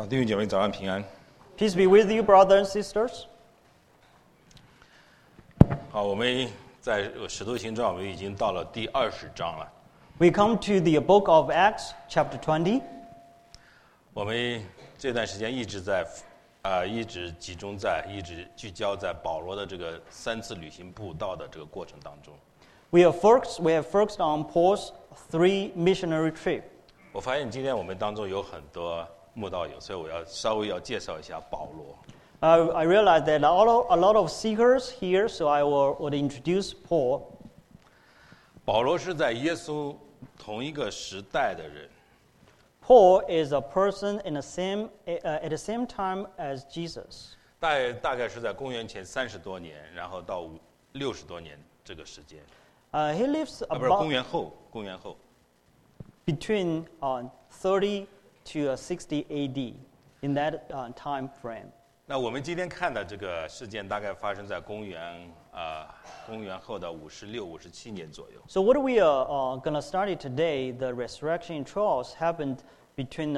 弟兄姐妹早上平安。 Peace be with you, brothers and sisters. 好，我们在《使徒行传》我们已经到了第20章了。 We come to the book of Acts, chapter 20. 我们这段时间一直聚焦在保罗的这个3次旅行布道的这个过程当中。 We have focused on Paul's 3 missionary trips. 我发现今天我们当中有很多慕道友，所以我要稍微介绍一下保罗。 I realize that a lot of seekers here, so I would introduce Paul. 保罗是在耶稣同一个时代的人， Paul is a person at the same time as Jesus. 大概是在公元前30多年，然后到60多年这个时间。 He lives 不是 about 公元后。 between 30 to 60 AD in that time frame. 那我们今天看的这个事件大概发生在公元后的56、57年左右。 So what we are going to study today, the resurrection trials happened between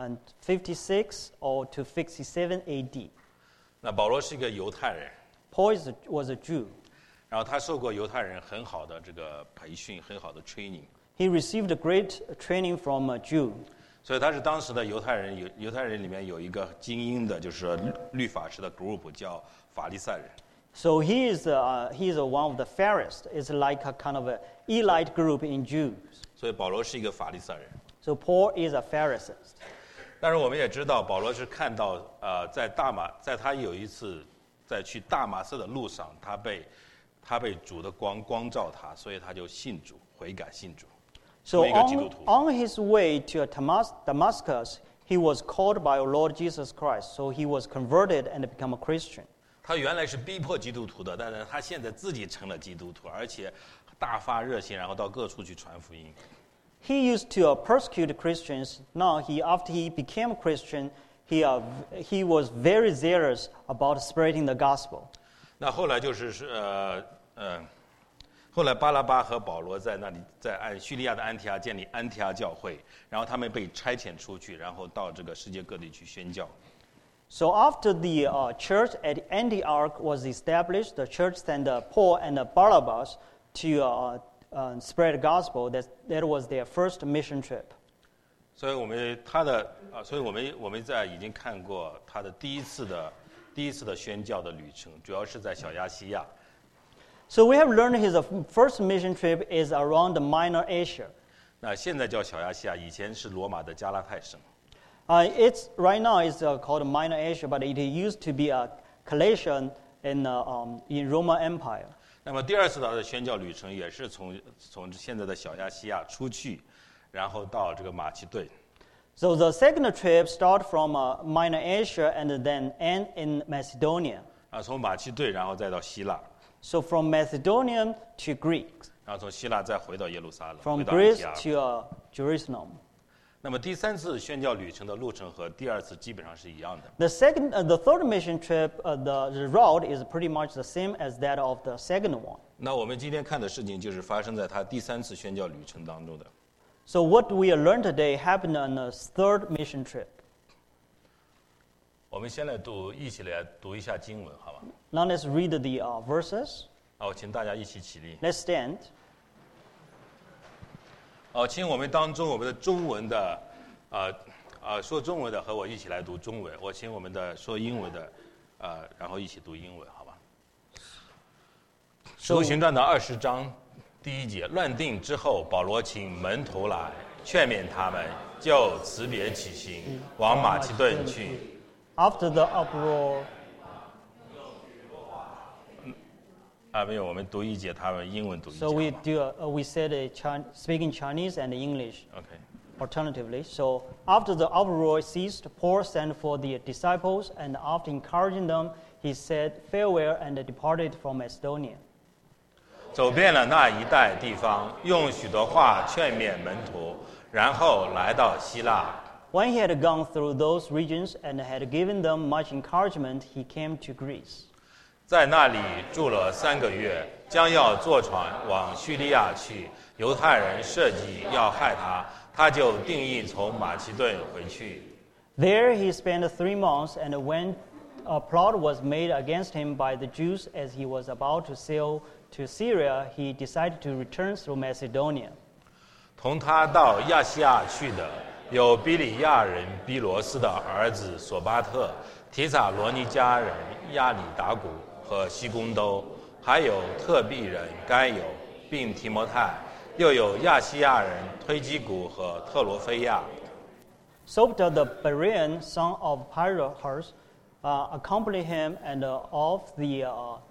56 or to 57 AD. 那保罗是一个犹太人， Paul was a Jew. 然后他受过犹太人很好的这个培训，很好的 training， He received a great training from a Jew. 所以他是当时的犹太人。犹太人里面有一个精英的，就是律法师的 group 叫法利赛人。 So he is one of the Pharisees. It's like a kind of an elite group in Jews. 所以保罗是一个法利赛人。 So Paul is a Pharisee. 但是我们也知道，保罗是看到在他有一次在去大马色的路上，他被主的光照他，所以他就信主，悔改信主。 So 做一个基督徒。 on his way to Damascus, he was called by our Lord Jesus Christ. So he was converted and become a Christian. 他原来是逼迫基督徒的，但是他现在自己成了基督徒，而且大发热心，然后到各处去传福音。 He used to persecute Christians. Now, after he became a Christian, he was very zealous about spreading the gospel. 那后来后来巴拉巴和保罗在叙利亚的安提阿建立安提阿教会，然后他们被差遣出去，然后到这个世界各地去宣教。 So after the church at Antioch was established, the church sent Paul and Barnabas to spread the gospel. That was their first mission trip. 所以我们已经看过他的第一次的宣教的旅程，主要是在小亚细亚。 So we have learned his first mission trip is around Minor Asia. 那现在叫小亚细亚，以前是罗马的加拉太省。 Right now it's called Minor Asia, but it used to be a Galatia in Roman Empire. 那么第二次的宣教旅程也是从现在的小亚细亚出去，然后到这个马其顿。 So the second trip started from Minor Asia and then end in Macedonia. 从马其顿然后再到希腊， So from Macedonia to Greece, 然后从希腊再回到耶路撒冷， from 回到安 Greece 提阿。 to Jerusalem. 那么第三次宣教旅程的路程和第二次基本上是一样的。 The third mission trip, the route is pretty much the same as that of the second one. 那我们今天看的事情就是发生在他第三次宣教旅程当中的。 So what we learned today happened on the third mission trip. 我们先一起来读一下经文，好吧？ Now let's read the verses. 好，请大家一起起立。 Let's stand. 请我们当中我们的中文的，说中文的和我一起来读中文。我请我们的说英文的，然后一起读英文，好吧？使徒行传的20章第1节，乱定之后，保罗请门徒来劝勉他们，就辞别起行，往马其顿去。 After the uproar, 没有，我们读1节，他们英文读1节。 so we said speaking Chinese and English OK。 alternatively. So after the uproar ceased, Paul sent for the disciples, and after encouraging them, he said farewell and departed from Macedonia. 走遍了那一带地方，用许多话劝勉门徒，然后来到希腊。 When he had gone through those regions and had given them much encouragement, he came to Greece. 在那里住了3个月，将要坐船往叙利亚去。犹太人设计要害他，他就定义从马其顿回去。 There he spent 3 months, and when a plot was made against him by the Jews as he was about to sail to Syria, he decided to return through Macedonia. 同他到亚细亚去的有比里亚人比罗斯的儿子索巴特、提撒罗尼迦人亚里达古和西公都，还有特庇人该有，并提摩太，又有亚细亚人推基古和特罗菲亚。 Sopater the Berean, son of Pyrrhus, accompanied him, and of the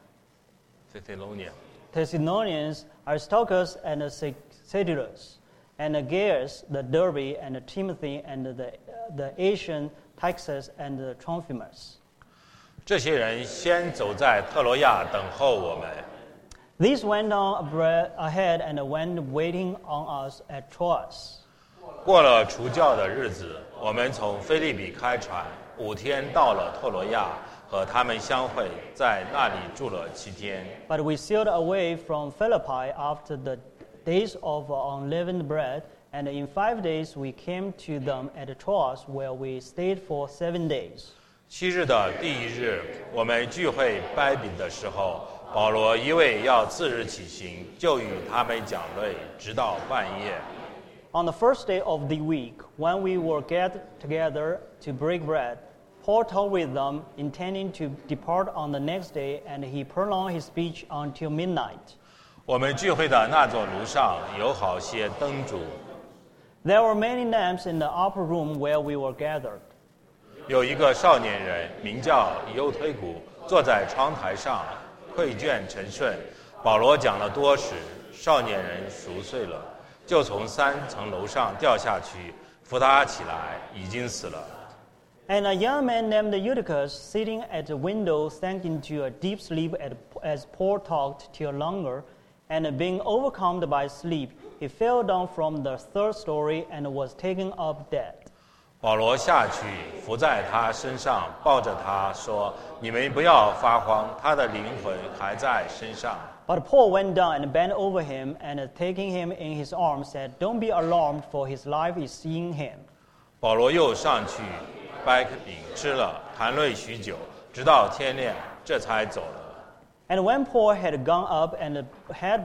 Thessalonians, Aristarchus and Cedulus, and Gaius the Derbe, and Timothy, and the Asian Tychus, and Trophimus. 这些人先走在特罗亚等候我们。 These went on ahead and went waiting on us at Troas. 过了除酵的日子，我们从腓立比开船，5天到了特罗亚，和他们相会，在那里住了7天。 But we sailed away from Philippi after the days of unleavened bread, and in 5 days we came to them at Troas, where we stayed for 7 days. 7日的第1日，我们聚会掰饼的时候，保罗因为要次日起行，就与他们讲论，直到半夜。 On the first day of the week, when we were gathered together to break bread, Paul talked with them, intending to depart on the next day, and he prolonged his speech until midnight. 我们聚会的那座炉上有好些灯烛， There were many lamps in the upper room where we were gathered. 有一个少年人名叫以欧推古，坐在窗台上，窥卷陈顺。保罗讲了多时，少年人熟睡了，就从3层楼上掉下去，扶他起来，已经死了。 And a young man named Eutychus, sitting at the window, sank into a deep sleep as Paul talked till longer, and being overcome by sleep, he fell down from the 3rd story and was taken up dead. 保罗下去，伏在他身上，抱着他说：“你们不要发慌，他的灵魂还在身上。” But Paul went down and bent over him, and taking him in his arms, said, "Don't be alarmed, for his life is in him." 保罗又上去掰饼吃了，谈论许久，直到天亮，这才走了。 And when Paul had gone up and had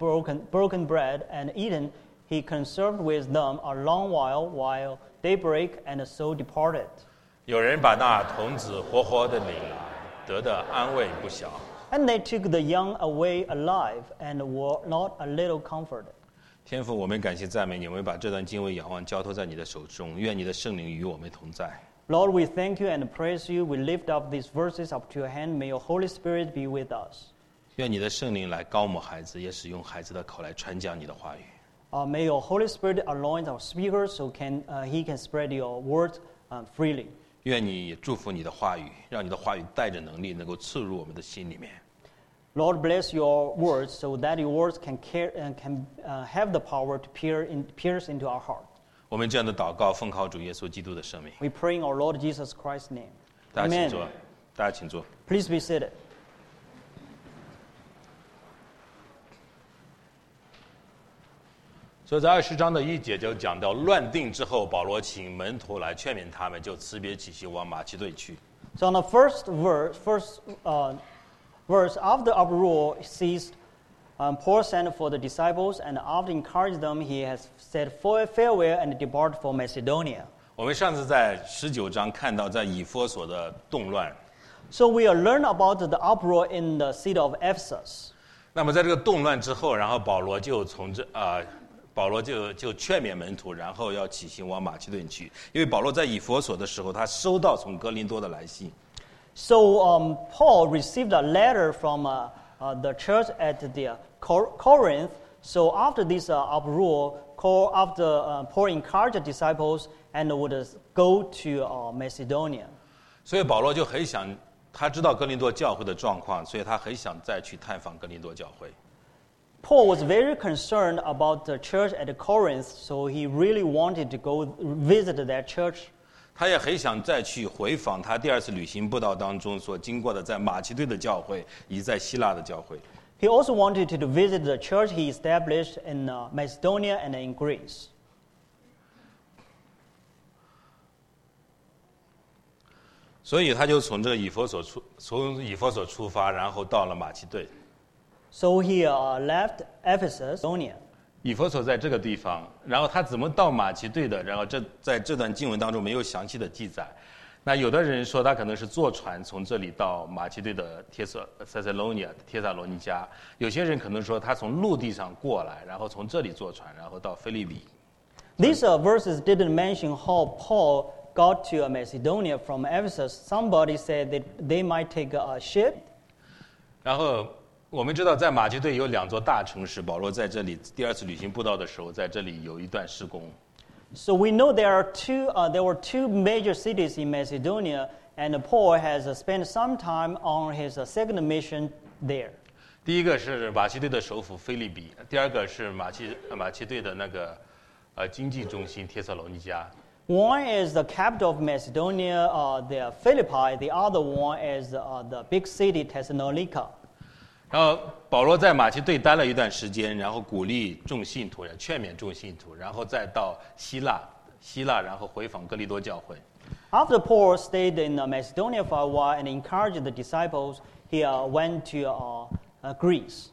broken bread and eaten, he conversed with them a long while daybreak, and so departed. 有人把那童子活活的领来，得的安慰不小。 And they took the young away alive, and were not a little comforted. 天父，我们感谢赞美你，我们把这段经文仰望交托在你的手中，愿你的圣灵与我们同在。 Lord, we thank you and praise you. We lift up these verses up to your hand. May your Holy Spirit be with us. 愿你的圣灵来高抹孩子，也使用孩子的口来传讲你的话语。 May your Holy Spirit anoint our speakers so he can spread your word freely. 愿你祝福你的话语，让你的话语带着能力能够刺入我们的心里面。 Lord, bless your words so that your words can have the power to pierce into our heart. 我们这样的祷告，奉靠主耶稣基督的圣名。 We pray in our Lord Jesus Christ's name. 大家请 Amen. 坐，大家请坐。 Please be seated. 所以在20章的1节就讲到，乱定之后，保罗请门徒来劝勉他们，就辞别起行往马其顿去。 So on the first verse, after uproar ceased, Paul sent for the disciples, and after encouraging them, he has said farewell and departed for Macedonia. 我们上次在19章看到在以弗所的动乱， So we learn about the uproar in the city of Ephesus. 那么在这个动乱之后，然后保罗就劝勉门徒，然后要起行往马其顿去，因为保罗在以弗所的时候，他收到从哥林多的来信。 So Paul received a letter from the church at the Corinth. So after this uproar, Paul encouraged the disciples and would go to Macedonia. 所以保罗就很想，他知道哥林多教会的状况，所以他很想再去探访哥林多教会。 Paul was very concerned about the church at Corinth, so he really wanted to go visit that church. 他也很想再去回访他第2次旅行布道当中所经过的在马其顿的教会以及在希腊的教会。 He also wanted to visit the church he established in Macedonia and in Greece. 所以他就从以弗所出发，然后到了马其顿。 So he left Ephesus, Macedonia. 以弗所在这个地方，然后他怎么到马其顿的？然后在这段经文当中没有详细的记载。那有的人说他可能是坐船从这里到马其顿的帖撒罗尼迦，有些人可能说他从陆地上过来，然后从这里坐船，然后到腓立比。 These verses didn't mention how Paul got to Macedonia from Ephesus. Somebody said that they might take a ship. 然后我们知道，在马其顿有2座大城市，保罗在这里第2次旅行布道的时候，在这里有一段事工。 So we know there were two major cities in Macedonia, and Paul has spent some time on his second mission there. 第一个是马其顿的首府腓立比，第二个是马其顿的那个经济中心帖撒罗尼迦。 One is the capital of Macedonia, the Philippi. The other one is the big city Thessalonica. 然后保罗在马其顿待了一段时间，然后鼓励众信徒，劝勉众信徒，然后再到希腊，然后回访哥林多教会。 After Paul stayed in Macedonia for a while and encouraged the disciples, he went to Greece.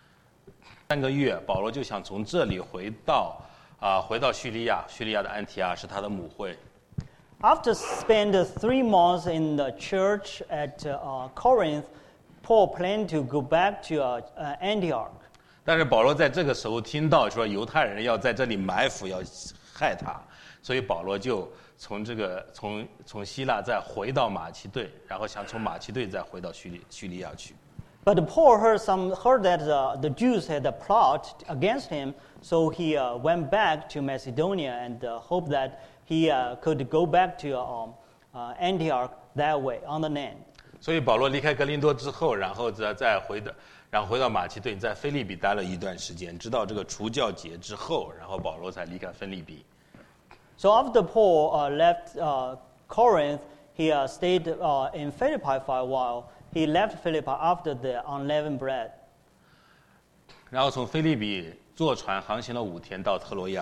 3个月，保罗就想从这里回到叙利亚的安提阿是他的母会。 After spending 3 months in the church at Corinth, Paul planned to go back to Antioch. 但是保罗在这个时候听到说犹太人要在这里埋伏，要害他，所以保罗就从希腊再回到马其顿，然后想从马其顿再回到叙利亚去。 But Paul heard that the Jews had a plot against him, so he went back to Macedonia and hoped that he could go back to Antioch that way on the land. 所以保罗离开哥林多之后，然后回到马其顿，在腓立比待了一段时间，直到这个除酵节之后，然后保罗才离开腓立比。 So after Paul left Corinth, he stayed in Philippi for a while. He left Philippi after the unleavened bread. 然后从腓立比坐船航行了5天到特罗亚。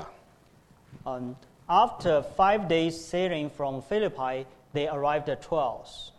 After 5 days sailing from Philippi, they arrived at Troas.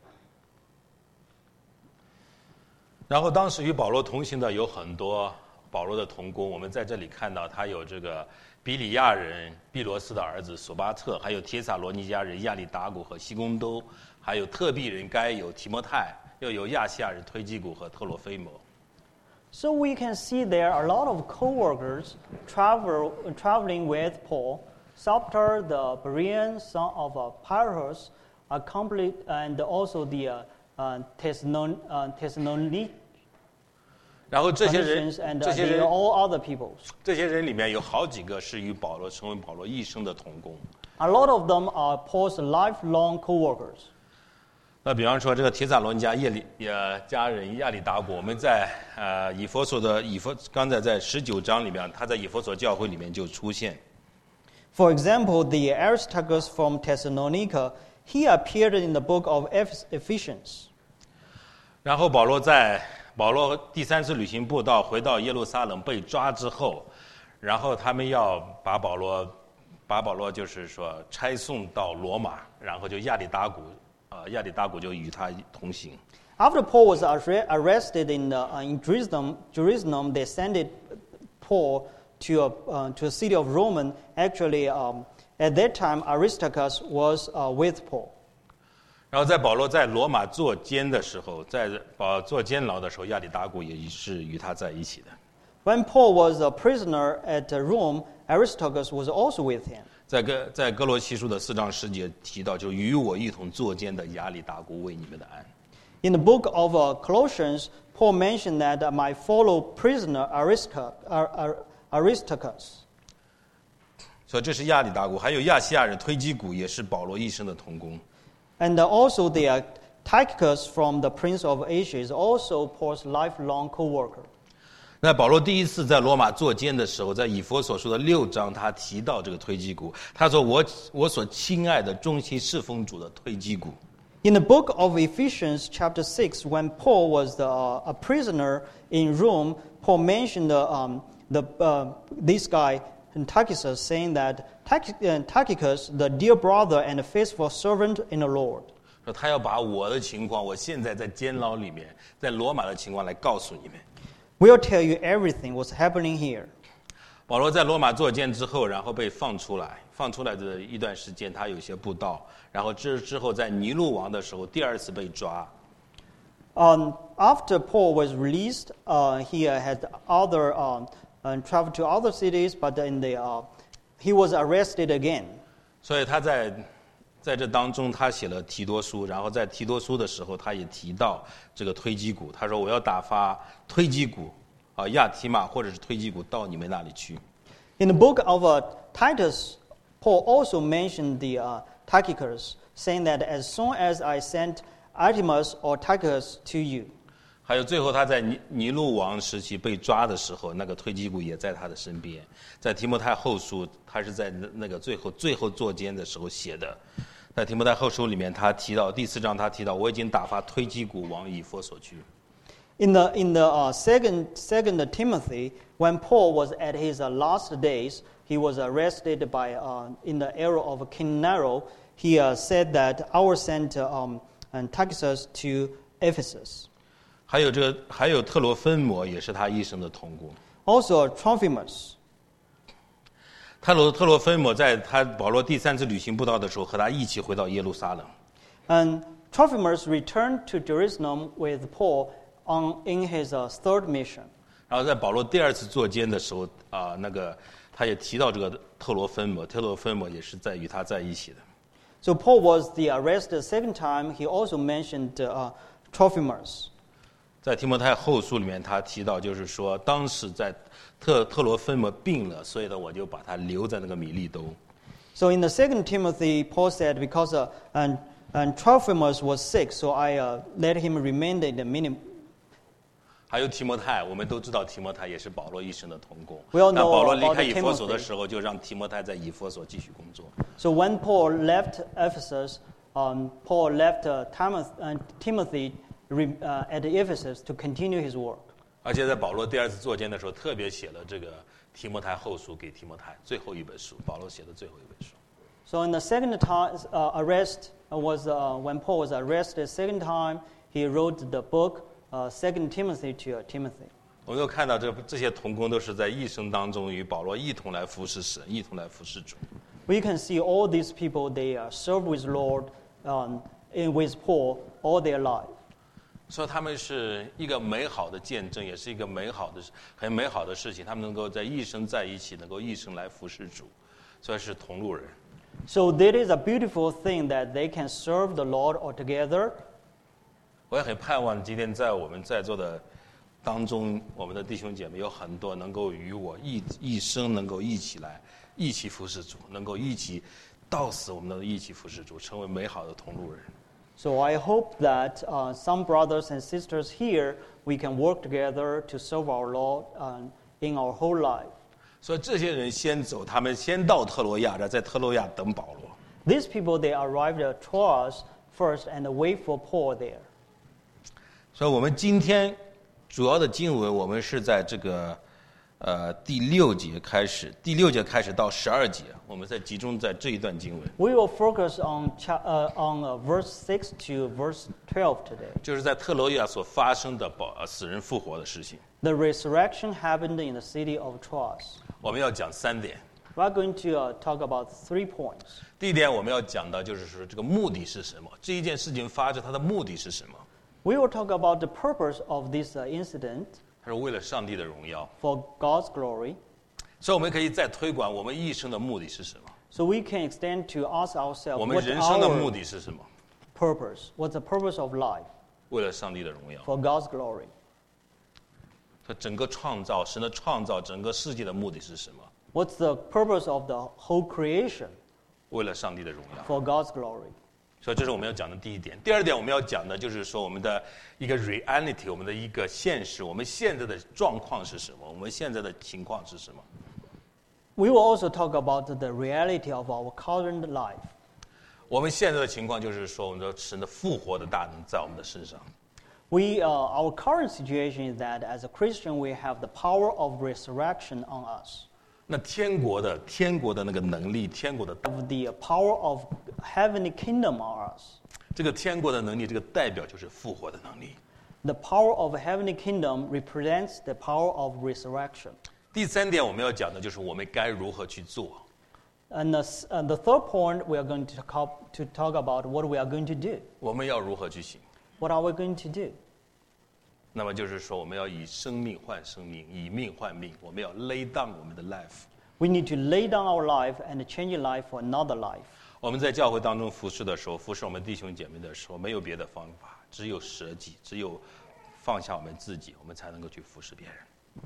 然后当时与保罗同行的有很多保罗的同工，我们在这里看到他有这个比里亚人毕罗斯的儿子索巴特，还有帖撒罗尼迦人亚里达古和西公都，还有特庇人该有提摩太，又有亚细亚人推基古和特罗菲摩。 So we can see there are a lot of co-workers traveling with Paul. Sopater, the Berean son of Pyrrhus, and also the Thessalonians. 然后这些人 all other peoples. 这些人里面有好几个是与保罗成为保罗一生的同工。 A lot of them are Paul's lifelong co-workers. 那比方说这个帖撒罗尼迦家人亚里达古，我们在以弗所刚才在19章里面，他在以弗所教会里面就出现。 For example, the Aristarchus from Thessalonica, he appeared in the book of Ephesians. 然后保罗第3次旅行布道回到耶路撒冷被抓之后，然后他们要把保罗就是说差送到罗马，然后就亚里达古就与他同行。 After Paul was arrested in Jerusalem, they sent Paul to a city of Rome. Actually, at that time, Aristarchus was with Paul. 然后在保罗在罗马坐监的时候，坐监牢的时候，亚里达古也是与他在一起的。 When Paul was a prisoner at Rome, Aristarchus was also with him. 在哥罗西书的4章10节提到，就与我一同坐监的亚里达古为你们的安。 In the book of Colossians, Paul mentioned that my fellow prisoner Aristarchus. 所以这是亚里达古，还有亚细亚人推基古，也是保罗一生的同工。 And also the Tychicus from the Prince of Asia is also Paul's lifelong co-worker. 那保罗第一次在罗马坐监的时候，在以弗所书的6章，他提到这个推基古，他说我所亲爱的忠心侍奉主的推基古。 In the book of Ephesians, chapter 6, when Paul was a prisoner in Rome, Paul mentioned this guy, Tychicus, saying that Tychicus, the dear brother and faithful servant in the Lord. 说他要把我的情况，我现在在监牢里面，在罗马的情况来告诉你们。 We'll tell you everything what's happening here. 保罗在罗马坐监之后，然后被放出来，放出来的一段时间，他有些布道，然后之后在尼禄王的时候，第二次被抓。 After Paul was released, he had other traveled to other cities, but he was arrested again. 所以他在这当中，他写了提多书，然后在提多书的时候，他也提到这个推基古，他说我要打发推基古亚提马或者是推基古到你们那里去。 In the book of Titus, Paul also mentioned the Tychicus, saying that as soon as I sent Artemas or Tychicus to you. 还有最后他在尼禄王时期被抓的时候，那个推基古也在他的身边。在提摩太后书，他是在那个最后坐监的时候写的。在提摩太后书里面，他提到第4章，他提到我已经打发推基古往以弗所去。 In the second Timothy, when Paul was at his last days, he was arrested by in the era of King Nero. He said that I will send Tychicus to Ephesus. 还有特罗芬摩也是他一生的同工。 Also Trophimus. 特罗芬摩在保罗第3次旅行布道的时候，和他一起回到耶路撒冷。 And Trophimus returned to Jerusalem with Paul in his third mission. 然后在保罗第2次坐监的时候，他也提到这个特罗芬摩也是与他在一起的。 So Paul was the arrested second time. He also mentioned Trophimus. 在提摩太后书里面，他提到就是说，当时在特罗芬摩病了，所以呢，我就把他留在那个米利都。 So in the second Timothy, Paul said, because and Trophimus was sick, so I let him remain in the minimum. 还有提摩太，我们都知道提摩太也是保罗一生的同工。 We all know 那保罗离 about 开以弗所 Timothy. 的时候，就让提摩太在以弗所继续工作。 So when Paul left Ephesus, Paul left Timothy at Ephesus to continue his work. 而且在保罗第2次坐监的时候，特别写了这个提摩太后书给提摩太最后一本书，保罗写的最后一本书。 So in the second time arrest was when Paul was arrested second time, he wrote the book 2 Timothy to Timothy. 我们都看到这些同工都是在一生当中与保罗一同来服侍神，一同来服侍主。 We can see all these people, they serve with Lord with Paul all their life. 所以他们是一个美好的见证，也是一个很美好的事情。他们能够在一生在一起，能够一生来服侍主，所以是同路人。 So that is a beautiful thing that they can serve the Lord all together. 我也很盼望今天在我们在座的当中，我们的弟兄姐妹有很多能够与我一生能够一起服侍主，能够一起到死，我们能一起服侍主，成为美好的同路人。 So I hope that some brothers and sisters here, we can work together to serve our Lord in our whole life. 所以这些人先走，他们先到特罗亚，在特罗亚等保罗。 These people, they arrived at Troas first and wait for Paul there. 所以我们今天主要的经文，我们是在这个第6节开始到12节，我们集中在这一段经文。 We will focus on verse 6 to verse 12 today. 就是在特罗亚所发生的死人复活的事情。 The resurrection happened in the city of Troas. 我们要讲3点。 We are going to talk about 3 points. 第一点，我们要讲的就是说这个目的是什么？这一件事情发生，它的目的是什么？ We will talk about the purpose of this incident 它是为了上帝的荣耀。 for God's glory. 所以我们可以再推广我们一生的目的是什么？ So we can extend to ask ourselves 我们 what's 人生的目 our 的是什么？ purpose? What's the purpose of life 为了上帝的荣耀。 for God's glory? 它整个创造，神的创造，整个世界的目的是什么？ What's the purpose of the whole creation 为了上帝的荣耀。 for God's glory? 所以这是我们要讲的第一点。第二点，我们要讲的就是说我们的一个 reality， 我们的一个现实，我们现在的状况是什么？我们现在的情况是什么？ We will also talk about the reality of our current life. 我们现在的情况就是说，我们的神的复活的大能在我们的身上。 Our current situation is that as a Christian, we have the power of resurrection on us. 那天国的那个能力，天国的 of the power of heavenly kingdom on us. 这个天国的能力，这个代表就是复活的能力。 The power of heavenly kingdom represents the power of resurrection. 第三点我们要讲的就是我们该如何去做。 And the third point, we are going to talk about what we are going to do. 我们要如何去行？ What are we going to do? 那么就是说，我们要以生命换生命，以命换命。我们要 lay down 我们的 life。 We need to lay down our life and change life for another life. 我们在教会当中服侍的时候，服侍我们弟兄姐妹的时候，没有别的方法，只有舍己，只有放下我们自己，我们才能够去服侍别人。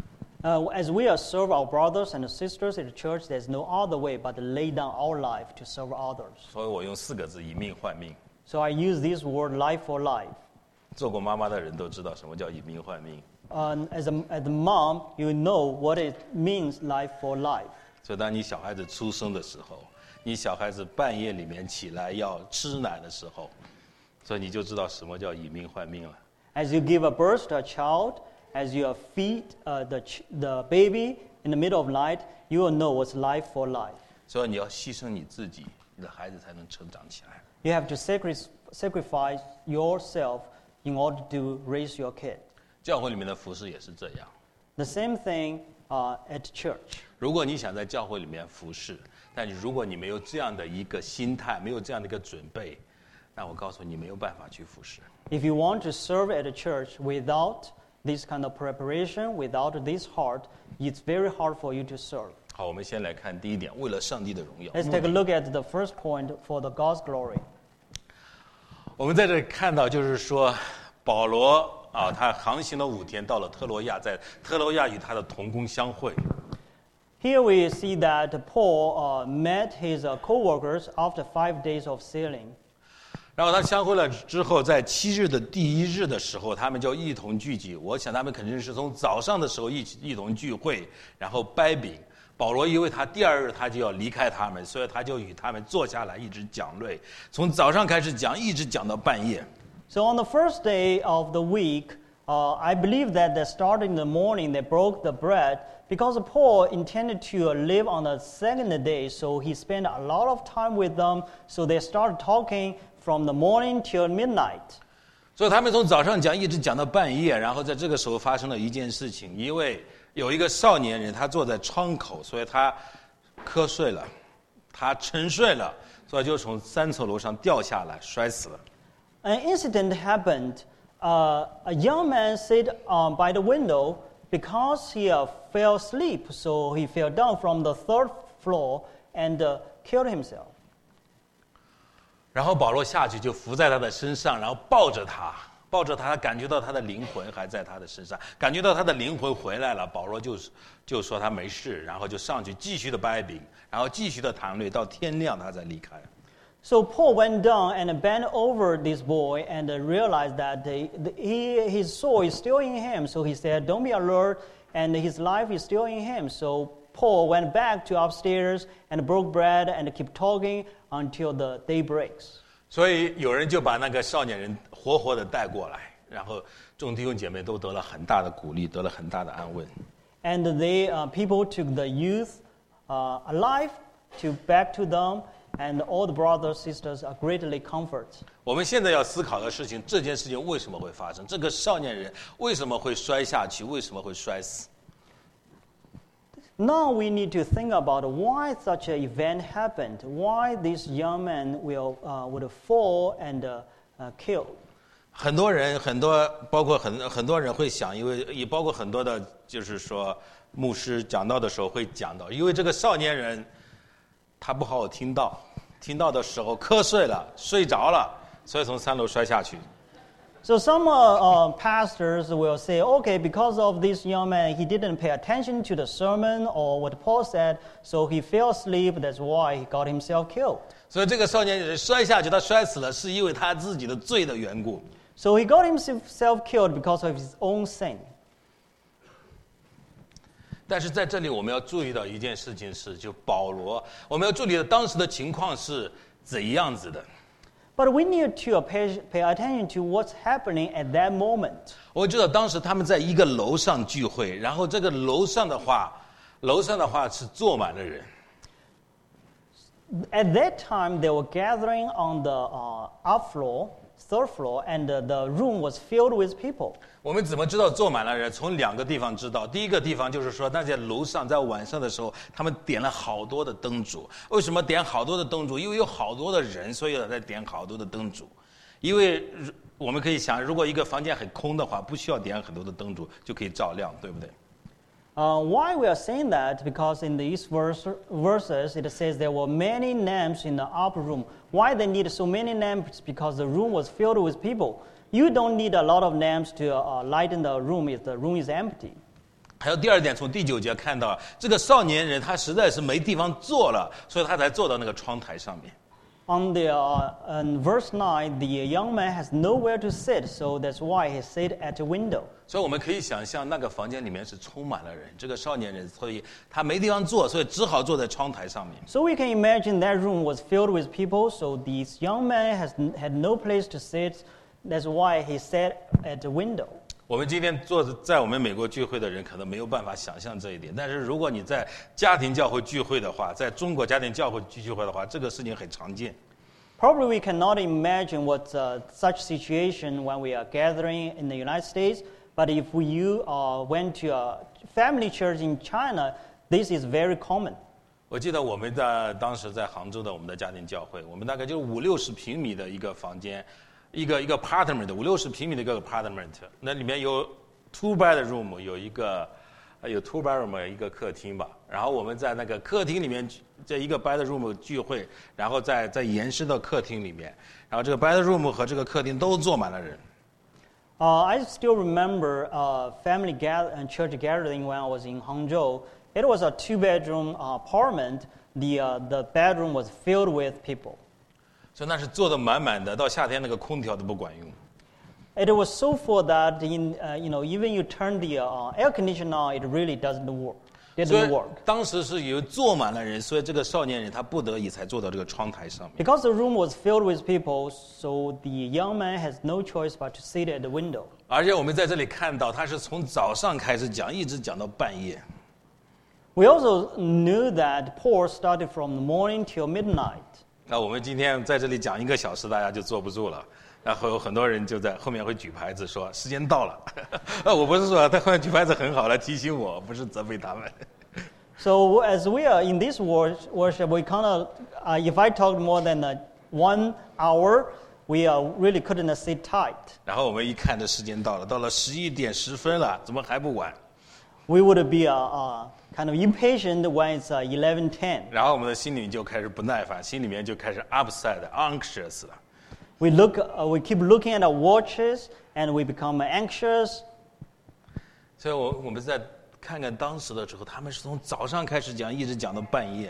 As we serve our brothers and sisters in the church, there's no other way but to lay down our life to serve others. 所以我用4个字：以命换命。 So I use this word, life for life. 做过妈妈的人都知道什么叫以命换命。 As a mom, you know what it means, life for life. 所以当你小孩子出生的时候，你小孩子半夜里面起来要吃奶的时候，所以你就知道什么叫以命换命了。 As you give a birth to a child, as you feed the baby in the middle of night, you will know what's life for life. 所以你要牺牲你自己，你的孩子才能成长起来。 You have to sacrifice yourself in order to raise your kid. 教会里面的服侍也是这样。 The same thing at church. 如果你想在教会里面服侍，但如果你没有这样的一个心态，没有这样的一个准备，那我告诉你没有办法去服侍。 If you want to serve at a church without this kind of preparation, without this heart, it's very hard for you to serve. 好，我们先来看第一点，为了上帝的荣耀。 Let's take a look at the first point for the God's glory. 我们在这里看到，就是说，保罗他航行了5天，到了特罗亚，在特罗亚与他的同工相会。 Here we see that Paul met his co-workers after 5 days of sailing. 然后他相会了之后，在7日的第1日的时候，他们就一同聚集。我想他们肯定是从早上的时候一同聚会，然后掰饼。保罗因为他第2日他就要离开他们，所以他就与他们坐下来一直讲论，从早上开始讲，一直讲到半夜。 So on the first day of the week, I believe that they started in the morning, they broke the bread, because Paul intended to live on the second day, so he spent a lot of time with them, so they started talking from the morning till midnight. 所以他们从早上讲一直讲到半夜，然后在这个时候发生了一件事情，因为有一个少年人他坐在窗口，所以他瞌睡了，他沉睡了，所以就从3层楼上掉下来摔死了。 An incident happened. A young man sat by the window because he fell asleep, so he fell down from the 3rd floor and killed himself. 然后保罗下去就伏在他的身上，然后抱着他，他感觉到他的灵魂还在他的身上，感觉到他的灵魂回来了。保罗就说他没事，然后就上去继续的掰饼，然后继续的谈论，到天亮他才离开。 So Paul went down and bent over this boy and realized that his soul is still in him. So he said, "Don't be alert," and his life is still in him. So Paul went back to upstairs and broke bread and kept talking until the day breaks. 所以有人就把那个少年人活活的带过来，然后众弟兄姐妹都得了很大的鼓励，得了很大的安慰。 And people took the youth alive back to them. And all the brothers and sisters are greatly comforted. 我们现在要思考的事情，这件事情为什么会发生？这个少年人为什么会摔下去？为什么会摔死？ Now we need to think about why such an event happened. Why this young man would fall and kill. 很多人，包括很多人会想，因为也包括很多的，就是说牧师讲道的时候会讲到，因为这个少年人他不好好听到的时候瞌睡了，睡着了，所以从3楼摔下去。 So some pastors will say, okay, because of this young man, he didn't pay attention to the sermon or what Paul said, so he fell asleep, that's why he got himself killed. 所以这个少年人摔下去，他摔死了，是因为他自己的罪的缘故。 So he got himself killed because of his own sin. 但是在这里我们要注意到一件事情是，就保罗，我们要注意到当时的情况是怎样子的。 But we need to pay attention to what's happening at that moment. 我知道当时他们在一个楼上聚会，然后这个楼上的话， 楼上的话是坐满了人。 At that time, they were gathering on the up floor, third floor, and the room was filled with people. 我们怎么知道坐满了人？从2个地方知道。第一个地方就是说，那些楼上在晚上的时候，他们点了好多的灯烛。为什么点好多的灯烛？因为有好多的人，所以在点好多的灯烛。因为我们可以想，如果一个房间很空的话，不需要点很多的灯烛就可以照亮，对不对？ Why we are saying that? Because in these verses, it says there were many lamps in the upper room. Why they need so many lamps? Because the room was filled with people. You don't need a lot of lamps to lighten the room if the room is empty. 还有第二点，从第9节看到，这个少年人他实在是没地方坐了，所以他才坐到那个窗台上面。 On the verse 9, the young man has nowhere to sit, so that's why he sat at the window. 所以我们可以想象，那个房间里面是充满了人，这个少年人，所以他没地方坐，所以只好坐在窗台上面。 So we can imagine that room was filled with people, so this young man had no place to sit. That's why he sat at the window. 我们今天在我们美国聚会的人可能没有办法想象这一点，但是如果你在家庭教会聚会的话，在中国家庭教会聚会的话，这个事情很常见。 Probably we cannot imagine what such situation when we are gathering in the United States. But if you went to a family church in China, this is very common. 我记得我们当时在杭州的我们的家庭教会，我们大概就50-60平米的一个房间，一个 apartment， 50-60平米的一个 apartment， 那里面有 2 bedroom， 有 2 bedroom 一个客厅吧。然后我们在那个客厅里面，这一个 bedroom 聚会，然后再延伸到客厅里面，然后这个 bedroom 和这个客厅都坐满了人。 I still remember family church gathering when I was in Hangzhou. It was a 2-bedroom apartment. The bedroom was filled with people. 所以那是坐得满满的，到夏天那个空调都不管用。 It was so full that even you turn the air conditioner on, it really doesn't work. 所以当时是有坐满了人，所以这个少年人他不得已才坐到这个窗台上面。 Because the room was filled with people, so the young man has no choice but to sit at the window. 而且我们在这里看到，他是从早上开始讲，一直讲到半夜。 We also knew that Paul started from the morning till midnight. 那我们今天在这里讲1个小时，大家就坐不住了。然后有很多人就在后面会举牌子说时间到了。我不是说他后面举牌子很好来提醒我，不是责备他们。 So as we are in this worship, we kind of, if I talked more than 1 hour, we really couldn't sit tight. 然后我们一看这时间到了11点10分了，怎么还不晚？ We would be kind of impatient when it's 11:10. 然后我们的心里就开始不耐烦，心里面就开始 upset、anxious 了。 We keep looking at our watches, and we become anxious. 所以我们再看看当时的时候，他们是从早上开始讲，一直讲到半夜。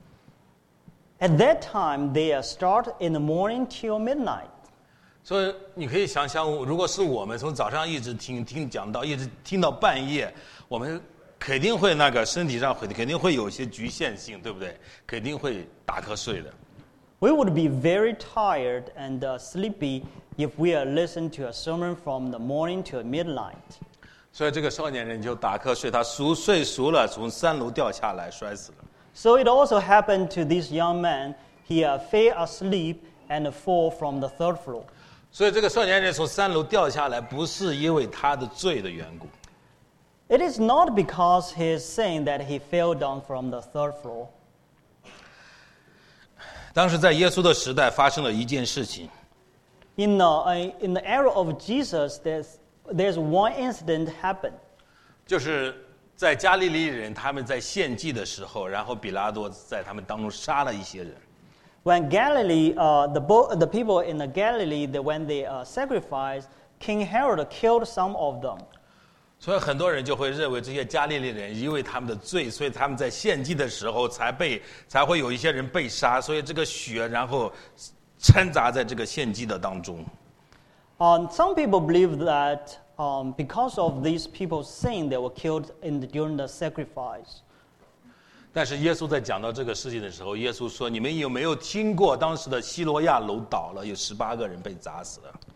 At that time, they start in the morning till midnight. 所以你可以想想，如果是我们从早上一直听讲到，一直听到半夜，我们肯定会身体上肯定会有一些局限性，对不对？肯定会打瞌睡的。 We would be very tired and sleepy if we are listening to a sermon from the morning till midnight. 所以这个少年人就打瞌睡，他睡熟了，从3楼掉下来，摔死了。 So it also happened to this young man. He fell asleep and fall from the 3rd floor. 所以这个少年人从3楼掉下来，不是因为他的罪的缘故。 It is not because he is saying that he fell down from the 3rd floor. 当时在耶稣的时代发生了一件事情。 In the era of Jesus, there's one incident happened. 就是在加利利人他们在献祭的时候，然后比拉多在他们当中杀了一些人。 When Galilee, the people in the Galilee, when they sacrificed, King Herod killed some of them. 所以很多人就会认为这些加利利人因为他们的罪，所以他们在献祭的时候才会有一些人被杀，所以这个血然后掺杂在这个献祭的当中。 Some people believe that because of these people's sin, they were killed during the sacrifice. 但是耶稣在讲到这个事情的时候，耶稣说：“你们有没有听过当时的希罗亚楼倒了，有18个人被砸死了？”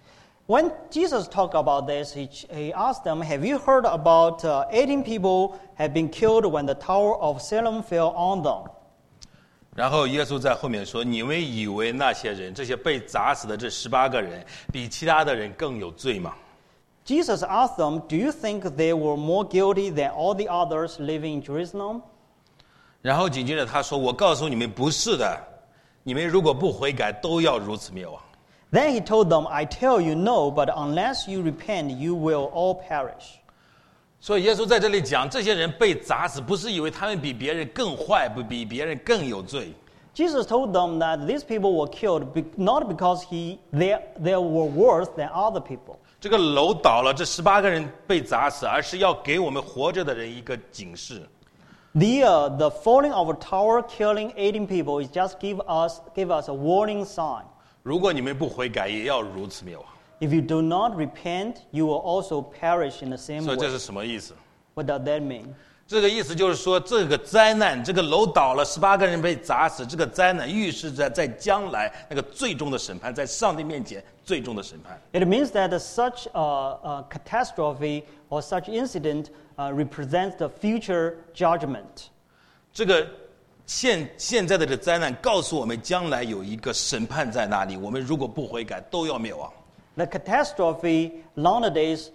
When Jesus talked about this, he asked them, "Have you heard about 18 people have been killed when the Tower of Siloam fell on them?" 然后耶稣在后面说：“你们以为那些人，这些被砸死的这18个人，比其他的人更有罪吗？” Jesus asked them, "Do you think they were more guilty than all the others living in Jerusalem?" 然后紧接着他说：“我告诉你们，不是的，你们如果不悔改，都要如此灭亡。” Then he told them, "I tell you no, but unless you repent, you will all perish." 所以耶稣在这里讲，这些人被砸死，不是以为他们比别人更坏，不比别人更有罪。 Jesus told them that these people were killed not because they were worse than other people. 这个楼倒了，这18个人被砸死，而是要给我们活着的人一个警示。 The falling of a tower, killing 18 people, is just give us a warning sign. 如果你们不悔改，也要如此灭亡。 If you do not repent, you will also perish in the same 所以这 way. 是什么意思？ What does that mean? 这个意思就是说，这个灾难，这个楼倒了，18个人被砸死，这个灾难预示着在将来那个最终的审判，在上帝面前最终的审判。 It means that such a catastrophe or such incident represents the future judgment. 这个现在的这灾难告诉我们，将来有一个审判在那里，我们如果不悔改，都要灭亡。 The catastrophe nowadays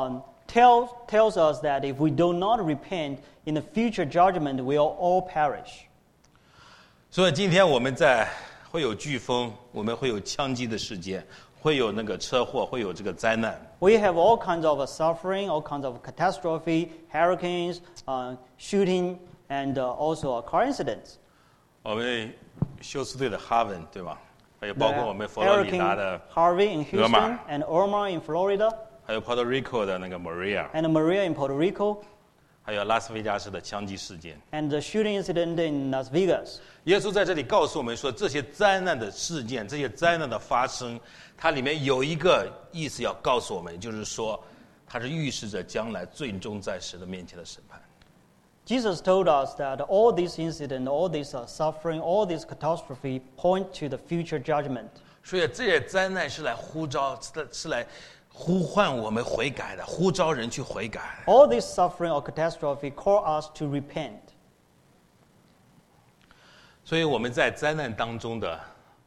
tells us that if we do not repent, in the future judgment, we'll all perish. 所以今天我们会有飓风，我们会有枪击的事件，会有那个车祸，会有这个灾难。 We have all kinds of suffering, all kinds of catastrophe, hurricanes, shooting, and also car incidents. 我们休斯顿的哈文，对吧？还有包括我们 The 佛罗里达 Hurricane 的 Harvey in Houston Irma and Irma in Florida 还有 Puerto Rico 的那个 Maria， and Maria in Puerto Rico 还有拉斯维加斯的枪击事件。 and the shooting incident in Las Vegas. 耶稣在这里告诉我们说，这些灾难的事件，这些灾难的发生，它里面有一个意思要告诉我们，就是说，它是预示着将来最终在神的面前的审判。 Jesus told us that all these incidents, all this suffering, all this catastrophe point to the future judgment. 所以这些灾难是来是来呼唤我们悔改的，呼召人去悔改。 All this suffering or catastrophe call us to repent. 所以我们在灾难当中的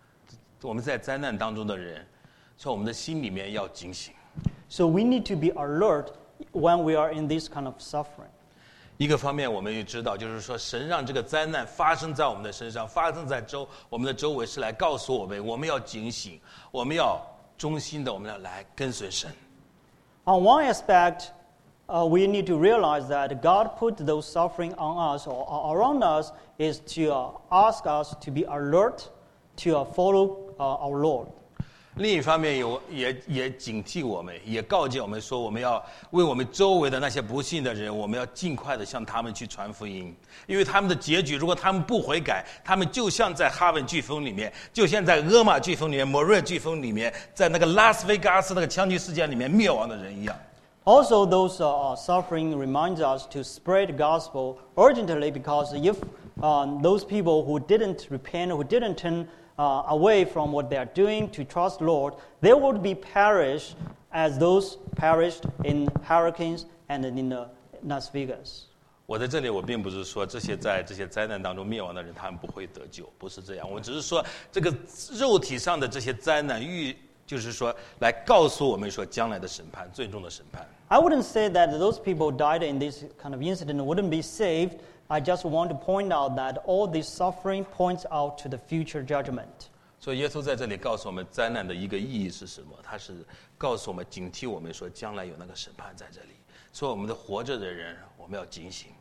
人，所以我们的心里面要警醒。 So we need to be alert when we are in this kind of suffering. 一个方面，我们也知道，就是说，神让这个灾难发生在我们的身上，发生在我们的周围，是来告诉我们，我们要警醒，我们要忠心的，我们要来跟随神。 On one aspect, we need to realize that God put those suffering on us or around us is to ask us to be alert, to follow our Lord. 另一方面也警惕我们，也告诫我们说，我们要为我们周围的那些不信的人，我们要尽快的向他们去传福音，因为他们的结局，如果他们不悔改，他们就像在哈文飓风里面，就像在俄马飓风里面、莫瑞飓风里面，在那个拉斯维加斯那个枪击事件里面灭亡的人一样。 Also, those suffering reminds us to spread the gospel urgently, because if those people who didn't repent, who didn't turn away from what they are doing to trust Lord, they would be perished as those perished in hurricanes and in Las Vegas. 我在这里，我并不是说在这些灾难当中灭亡的人他们不会得救，不是这样。我只是说这个肉体上的这些灾难就是说来告诉我们说将来的审判，最终的审判。 I wouldn't say that those people died in this kind of incident wouldn't be saved. I just want to point out that all this suffering points out to the future judgment. 所以耶稣在这里告诉我们灾难的一个意义是什么？他是告诉我们警惕我们说将来有那个审判在这里。所以我们的活着的人，我们要警醒。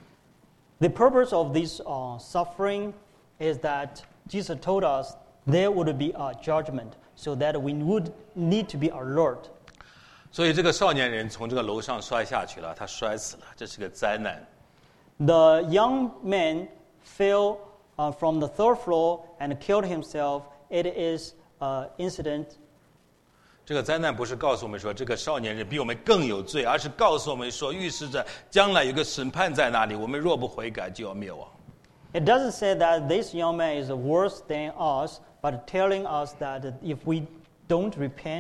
The purpose of this suffering is that Jesus told us there would be a judgment, so that we would need to be alert. 所以这个少年人从这个楼上摔下去了，他摔死了，这是个灾难。 The young man fell from the third floor and killed himself. It is an incident. 这个灾难不是告诉我们说这个少年人比我们更有罪，而是告诉我们说，预示着将来有个审判在那里，我们若不悔改就要灭亡。 It doesn't say that this young man is worse than us, but telling us that if we don't repent,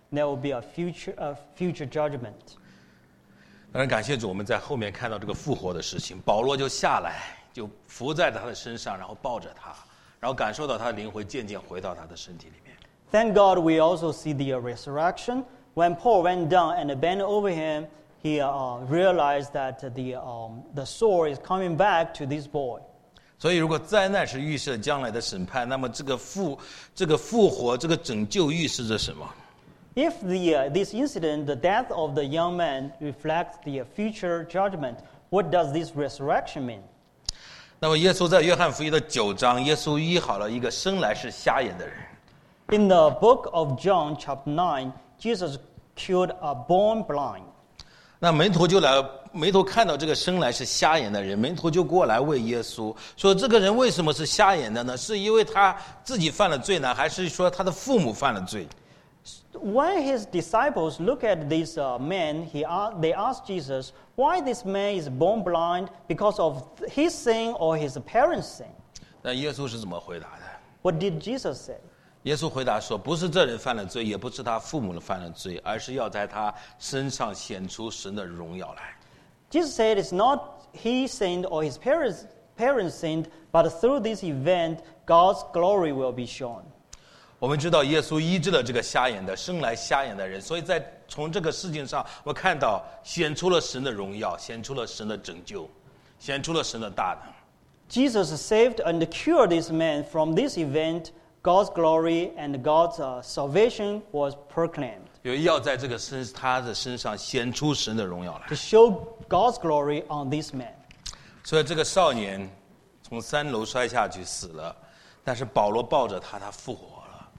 there will be a future judgment. 当然感谢主，我们在后面看到这个复活的事情，保罗就下来，就伏在他的身上，然后抱着他，然后感受到他的灵魂渐渐回到他的身体里面。 Thank God we also see the resurrection. When Paul went down and bent over him, he realized that the soul is coming back to this boy. 所以，如果灾难是预示将来的审判，那么这个复活、这个拯救预示着什么？ If this incident, the death of the young man, reflects the future judgment, what does this resurrection mean? 那么，耶稣在约翰福音的9章，耶稣医好了一个生来是瞎眼的人。 In the book of John, chapter 9, Jesus cured a born blind. 那门徒看到这个生来是瞎眼的人，门徒就过来问耶稣说：“这个人为什么是瞎眼的呢？是因为他自己犯了罪呢，还是说他的父母犯了罪？” When his disciples look at this man, they ask Jesus, why this man is born blind, because of his sin or his parents' sin? 那耶稣是怎么回答的？ What did Jesus say? 耶稣回答说：“不是这人犯了罪，也不是他父母犯了罪，而是要在他身上显出神的荣耀来。” Jesus said it's not he sinned or his parents sinned, but through this event, God's glory will be shown. 我们知道耶稣医治了这个生来瞎眼的人，所以从这个事情上，我看到显出了神的荣耀，显出了神的拯救，显出了神的大能。 Jesus saved and cured this man. From this event, God's glory and God's salvation was proclaimed. 有要在他的身上显出神的荣耀来。 To show God's glory on this man. 所以这个少年从3楼摔下去死了，但是保罗抱着他复活了。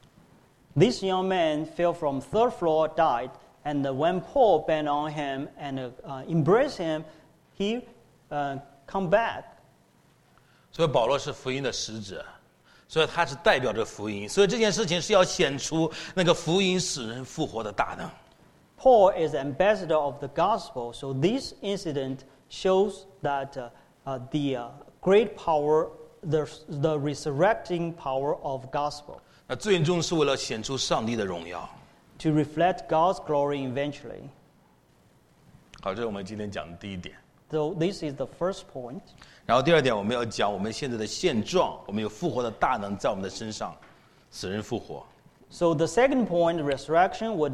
This young man fell from 3rd floor, died, and when Paul bent on him and embraced him, he come back. 所以保罗是福音的使者，所以他是代表着福音，所以这件事情是要显出那个福音使人复活的大能。 Paul is ambassador of the gospel, so this incident shows that the great power, the resurrecting power of gospel. 那最终是为了显出上帝的荣耀。 To reflect God's glory eventually. 好，这是我们今天讲的第一点。 So this is the first point. 然后第二点，我们要讲我们现在的现状，我们有复活的大能在我们的身上，使人复活。 So the second point, resurrection, would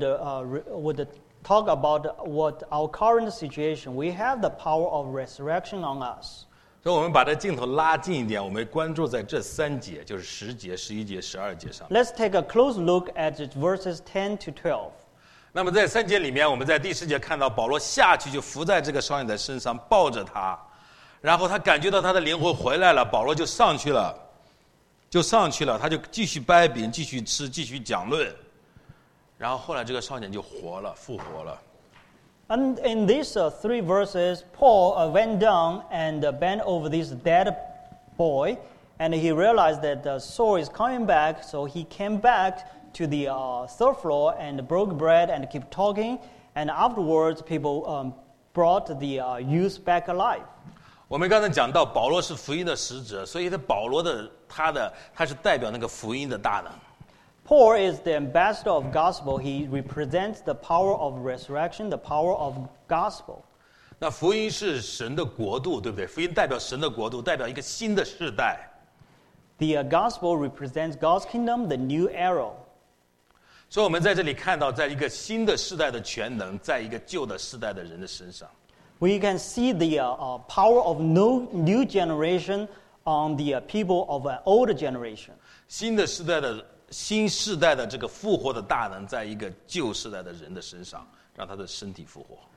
talk about what our current situation. We have the power of resurrection on us. 所以我们把这镜头拉近一点，我们关注在这3节，就是10节、11节、12节上。 Let's take a close look at verses 10 to 12. 那么在3节里面，我们在第10节看到保罗下去就伏在这个少年的身上，抱着他，然后他感觉到他的灵魂回来了，保罗就上去了，他就继续掰饼，继续吃，继续讲论，然后后来这个少年就复活了。 And in these 3 verses, Paul went down and bent over this dead boy, and he realized that the soul is coming back, so he came back to the 3rd floor and broke bread and kept talking, and afterwards people brought the youth back alive. 我们刚才讲到保罗是福音的使者，所以保罗他是代表那个福音的大能。 Paul is the ambassador of gospel. He represents the power of resurrection, the power of gospel. 那福音是神的国度，对不对？福音代表神的国度，代表一个新的世代。 The gospel represents God's kingdom, the new era. 所以我们在这里看到，在一个新的世代的全能，在一个旧的世代的人的身上。 We can see the power of new generation on the people of an older generation. 新世代的这个复活的大能，在一个旧世代的人的身上，让他的身体复活。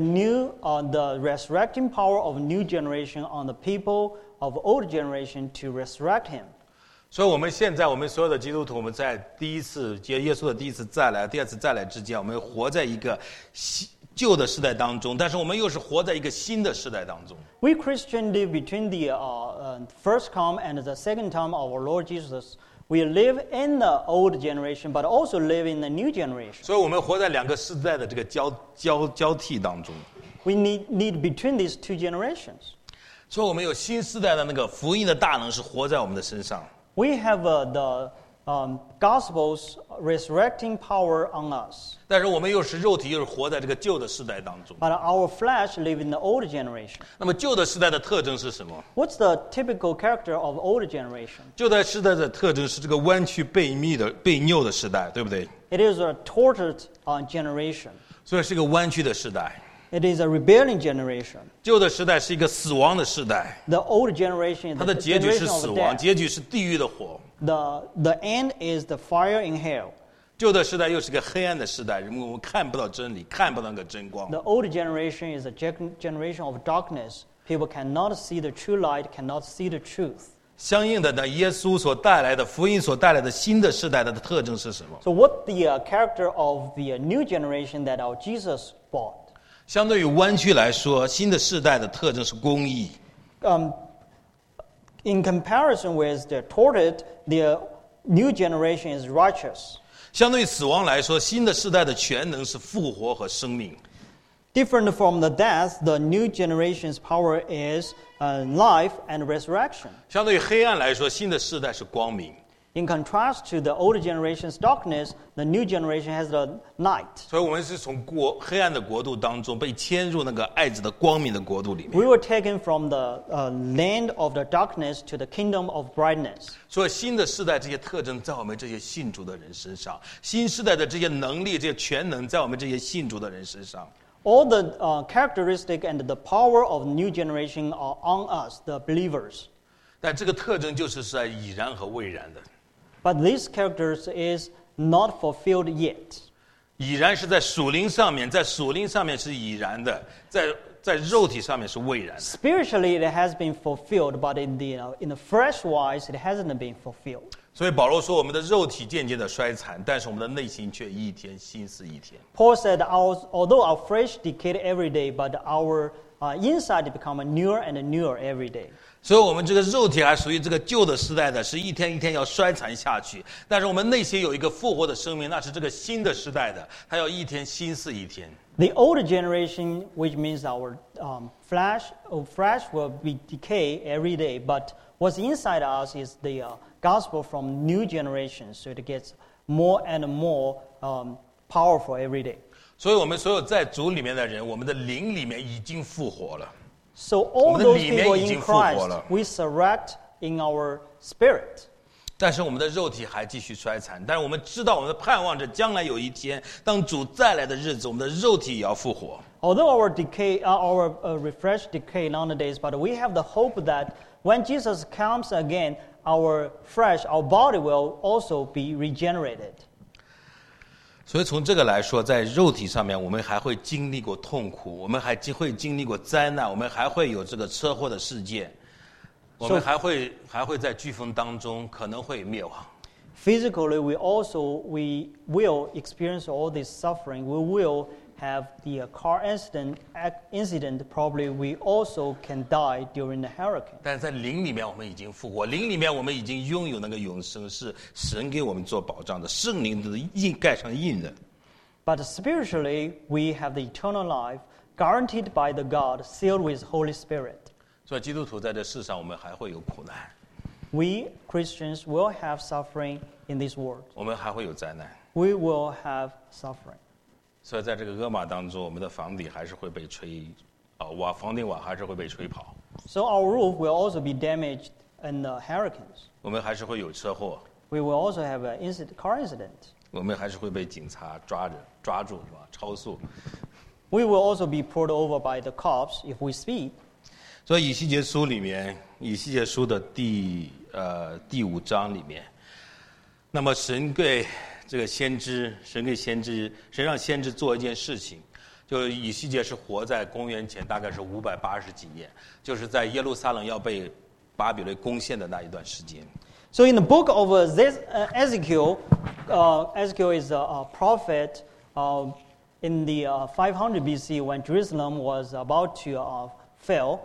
The resurrecting power of new generation on the people of old generation to resurrect him. 所以我们现在，我们所有的基督徒，我们在第一次接耶稣的第一次再来、第二次再来之间，我们活在一个旧的时代当中，但是我们又是活在一个新的时代当中。 We Christians live between the first come and the second time of our Lord Jesus. We live in the old generation, but also live in the new generation. 所以我们活在2个世代的这个交替当中。 We need between these 2 generations. 所以我们有新世代的那个福音的大能是活在我们的身上。 We have the gospel's resurrecting power on us. 但是我们又是肉体，又是活在这个旧的时代当中。 But our flesh live in the old generation. 那么旧的时代的特征是什么？ What's the typical character of old generation? 旧的时代的特征是这个弯曲背拗的时代，对不对？ It is a tortured generation. 所以是一个弯曲的时代。 It is a rebelling generation. 旧的时代是一个死亡的时代， The old generation is 它 the 的结局是 generation of 死亡， death. 结局是地狱的火。 The end is the fire in hell. 旧的时代又是个黑暗的时代，人们我们看不到真理，看不到那个真光。 The old generation is a generation of darkness. People cannot see the true light, cannot see the truth. 相应的呢，耶稣所带来的福音所带来的新的时代的特征是什么？ So what the character of the new generation that our Jesus brought? 相对于弯曲来说，新的世代的特征是公义。 In comparison with the tortured, the new generation is righteous. 相对于死亡来说，新的世代的全能是复活和生命。 Different from the death, the new generation's power is life and resurrection. 相对于黑暗来说，新的世代是光明。 In contrast to the older generation's darkness, the new generation has the light. 所以我们是从黑暗的国度当中被迁入那个爱子的光明的国度里面。 We were taken from the land of the darkness to the kingdom of brightness. 所以新的世代这些特征在我们这些信主的人身上，新世代的这些能力、这些全能在我们这些信主的人身上。 All the characteristic and the power of new generation are on us, the believers. 但这个特征就是在已然和未然的。 But these characters is not fulfilled yet. 已然是在属灵上面，在属灵上面是已然的，在肉体上面是未然的。 Spiritually, it has been fulfilled, but in the flesh wise, it hasn't been fulfilled. 所以保罗说，我们的肉体渐渐的衰残，但是我们的内心却一天新似一天。 Paul said, although our flesh decayed every day, but our inside become newer and newer every day. 所以我们这个肉体还属于这个旧的时代的，是一天一天要衰残下去。但是我们内心有一个复活的生命，那是这个新的时代的，它要一天新似一天。 The older generation, which means our flesh will be decay every day, but what's inside us is the gospel from new generation, so it gets more and more powerful every day. 所以我们所有在主里面的人，我们的灵里面已经复活了。 So all those people in Christ, we resurrect in our spirit. 但是我们的肉体还继续衰残，但是我们知道，我们盼望着将来有一天，当主再来的日子，我们的肉体也要复活。 Although our refresh decay nowadays, but we have the hope that when Jesus comes again, our body will also be regenerated. 所以从这个来说，在肉体上面，我们还会经历过痛苦，我们还会经历过灾难，我们还会有这个车祸的事件，我们还会在飓风当中可能会灭亡。 Physically, we will experience all this suffering. We will have the car incident. Probably we also can die during the hurricane. 但是在灵里面，我们已经复活，灵里面我们已经拥有那个永生，是神给我们做保障的，圣灵的印盖上印的。 But spiritually, we have the eternal life guaranteed by the God, sealed with Holy Spirit. 所以基督徒在这世上，我们还会有苦难， We Christians will have suffering in this world. 我们还会有灾难。 We will have suffering. 所以在这个厄马当中，我们的房顶还是会被吹，房顶瓦还是会被吹跑。 So our roof will also be damaged in the hurricanes. 我们还是会有车祸， We will also have an car incident. 我们还是会被警察抓住，是吧？超速。 We will also be pulled over by the cops if we speed. 所以以西结书里面，以西结书的第5章里面，那么神给这个先知，神让先知做一件事情，就以西结是活在公元前大概是580几年，就是在耶路撒冷要被巴比伦攻陷的那一段时间。 So in the book of Ezekiel, Ezekiel is a prophet in the 500 BC when Jerusalem was about to fall.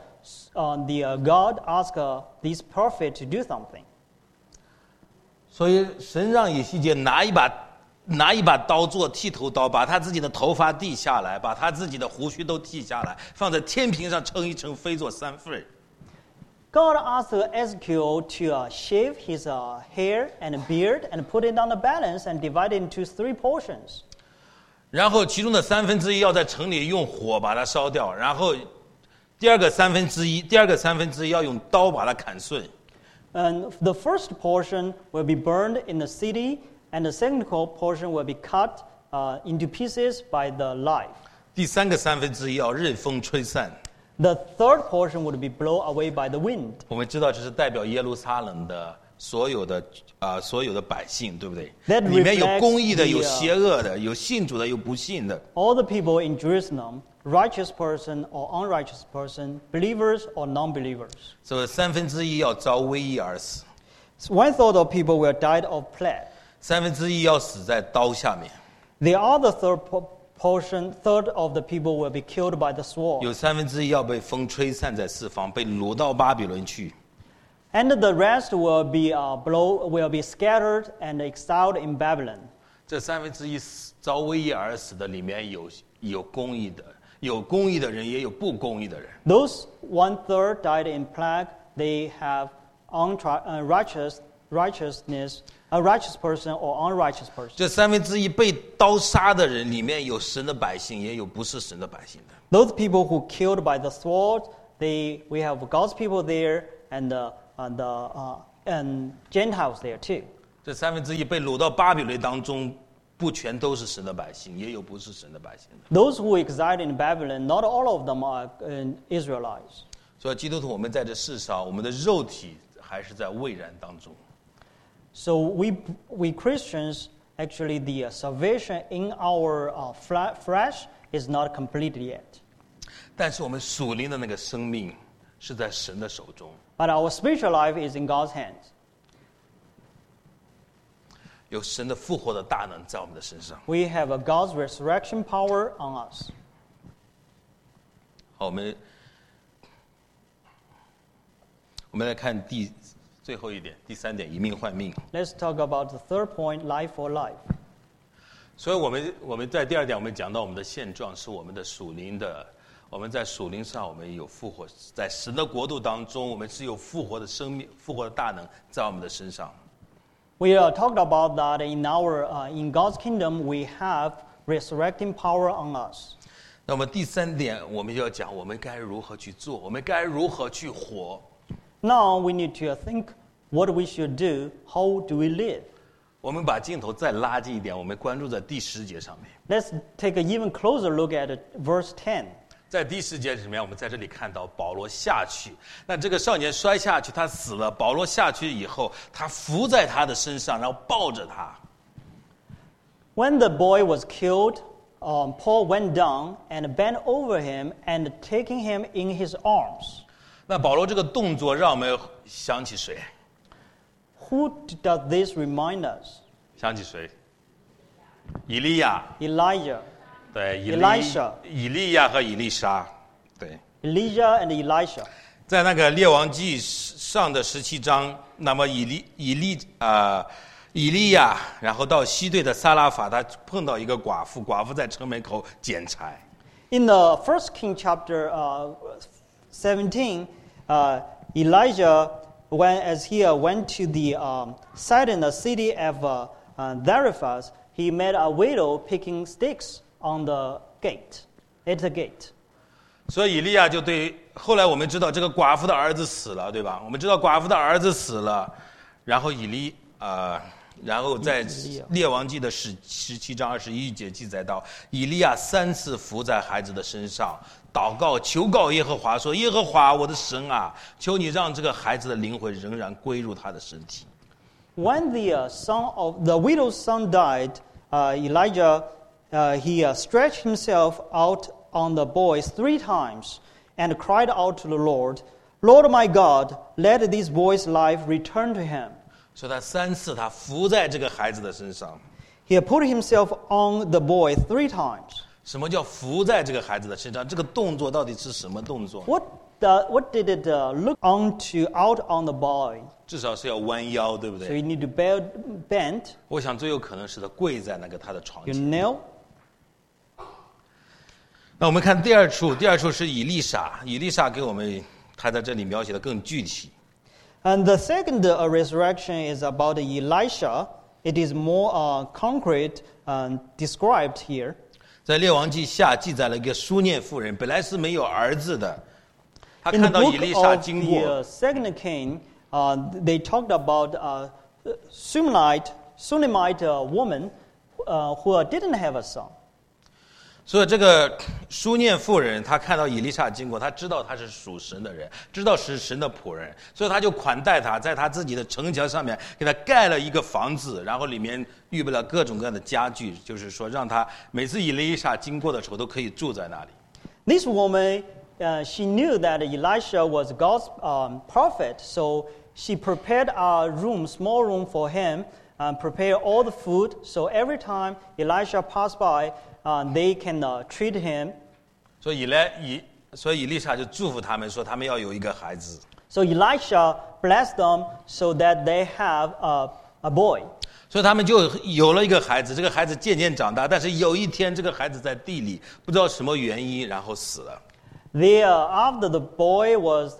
God asked this prophet to do something. 所以神让以西结拿一把刀做剃头刀，把他自己的头发剃下来，把他自己的胡须都剃下来，放在天平上称一称，分作3份。 God asked Ezekiel to shave his hair and beard and put it on the balance and divide it into 3 portions. 然后其中的1/3要在城里用火把它烧掉，然后第二个1/3要用刀把它砍碎。 And the first portion will be burned in the city, and the second portion will be cut into pieces by the life. 第3个1/3要任风吹散。 The third portion would be blown away by the wind. 我们知道这是代表耶路撒冷的所有的百姓，对不对？ That 里面有 reflects 公义的， the, 有邪恶的，有信主的，有不信的。 All the people in Jerusalem, righteous person or unrighteous person, believers or non-believers. 所以1/3要遭瘟疫而死， So 1/3 of people will die of plague. 1/3要死在刀下面， The other third of the people will be killed by the sword. 有1/3要被风吹散在四方，被掳到巴比伦去。 And the rest will be scattered and exiled in Babylon. 这1/3遭瘟疫而死的里面有公义的，有公义的人，也有不公义的人。 Those 1/3 died in plague. They have righteousness, a righteous person or unrighteous person. 这1/3被刀杀的人里面有神的百姓，也有不是神的百姓的。 Those people who killed by the sword, we have God's people there and Gentiles there too. 这1/3被掳到巴比伦当中，不全都是神的百姓，也有不是神的百姓的。 Those who exiled in Babylon, not all of them are Israelites. 所以基督徒，我们在这世上，我们的肉体还是在未然当中。 So we Christians, actually the salvation in our flesh is not complete yet. 但是我们属灵的那个生命是在神的手中， But our spiritual life is in God's hands. 有神的复活的大能在我们的身上。 We have a God's resurrection power on us. 好，我们来看最后一点，第3点，以命换命。 Let's talk about the third point, life for life. 所以我们在第2点，我们讲到我们的现状是我们的属灵的，我们在属灵上我们有复活，在神的国度当中，我们是有复活的生命、复活的大能在我们的身上。 We talked about that in God's kingdom we have resurrecting power on us. 那么第3点，我们就要讲我们该如何去做，我们该如何去活。 Now we need to think what we should do, how do we live? 我们把镜头再拉近一点，我们关注在第10节上面。 Let's take an even closer look at verse 10. 在第10节里面，我们在这里看到保罗下去，那这个少年摔下去，他死了。保罗下去以后，他伏在他的身上，然后抱着他。 When the boy was killed, Paul went down and bent over him and taking him in his arms. 那保罗这个动作让我们想起谁？ Who does this remind us? 想起谁？以利亚， Elijah. 对， Elisha 以利亚和以利沙，对， Elijah and Elisha. 在那个列王记上的17章，那么以利亚，然后到西对的撒拉法，他碰到一个寡妇，寡妇在城门口捡柴。 In the 1 King chapter 17, Elijah, as he went to the site in the city of Zarephath, he met a widow picking sticks on the gate, at the gate. 所以以利亚就对，后来我们知道这个寡妇的儿子死了，对吧？我们知道寡妇的儿子死了，然后然后在列王记的17章21节记载到，以利亚3次伏在孩子的身上，祷告求告耶和华说：“耶和华我的神啊，求你让这个孩子的灵魂仍然归入他的身体。” When the widow's son died, Elijah he stretched himself out on the boy 3 times and cried out to the Lord, "Lord my God, let this boy's life return to him." 所以他3次他伏在这个孩子的身上。 He put himself on the boy 3 times. 什么叫伏在这个孩子的身上？这个动作到底是什么动作？ What did it look out on the boy? 至少是要弯腰，对不 So 对？ you need to bend 我想最有可能是他跪在那个他的床 your 前。 kneel. 那我们看第二处是以利沙给我们他在这里描写的更具体。 And the second resurrection is about Elisha. It is more concrete described here. 在列王记下记载了一个书念妇人，本来是没有儿子的，她 In the 看到以 book 利沙 of 经过， the second king, they talked about Shunammite woman who didn't have a son. 所以这个书念妇人，她看到以利沙经过，她知道他是属神的人，知道是神的仆人，所以她就款待他，在他自己的城墙上面给他盖了一个房子，然后里面预备了各种各样的家具，就是说让他每次以利沙经过的时候都可以住在那里。 This woman, she knew that Elisha was God's prophet, so she prepared a room, small room for him, prepared all the food, so every time Elisha passed by, they can treat him. 所以以利沙就祝福他们说，他们要有一个孩子。 So Elisha blessed them so that they have a boy. 所以他们就有了一个孩子，这个孩子渐渐长大，但是有一天这个孩子在地里不知道什么原因，然后死了。 There, after the boy was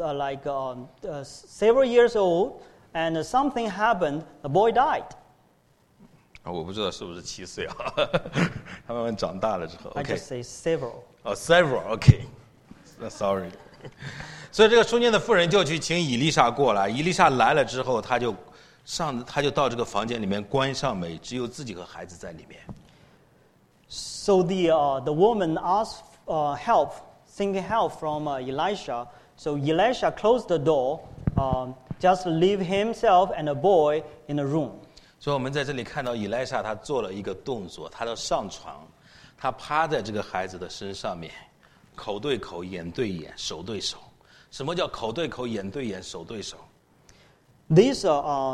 several years old, and something happened, the boy died. 我不知道是不是7岁啊，他慢慢长大了之后 I ，OK， just say several. 哦 ，several，OK，sorry。所以这个书念的妇人就去请以利沙过来，以利沙来了之后，他就到这个房间里面关上门，只有自己和孩子在里面。 So the woman asked help, seeking help from Elisha. So Elisha closed the door, just leave himself and a boy in a room. 所以我们在这里看到以利沙他做了一个动作，他要上床，他趴在这个孩子的身上面，口对口，眼对眼，手对手。什么叫口对口，眼对眼，手对手？ This